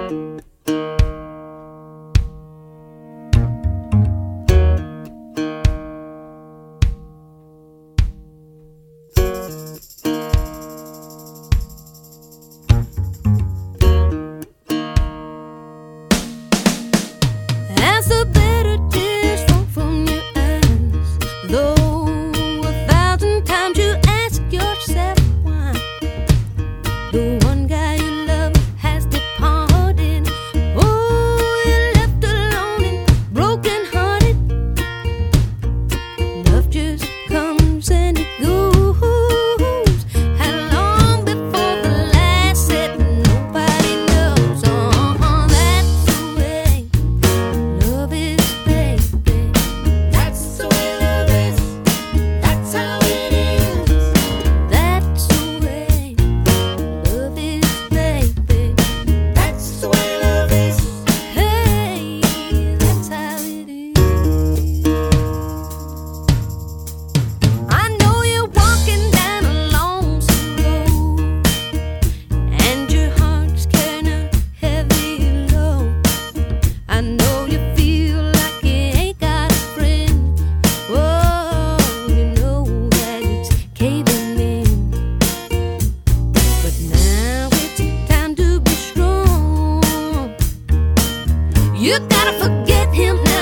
As the bitter tears fall from your eyes, though 1,000 times you ask yourself why, the one guy you love has departed. Oh, you're left alone and broken hearted. Love just comes and it goes. How long before the last said nobody knows? Oh, that's the way love is, baby. That's the way love is. That's how it is. That's the way love is, baby. That's the way love is. Hey, that's how it is. I know you're walking down a lonesome road, and your heart's carrying a heavy load. I know you feel like you ain't got a friend. Oh, you know that it's caving in. But now it's time to be strong. You gotta forget him now.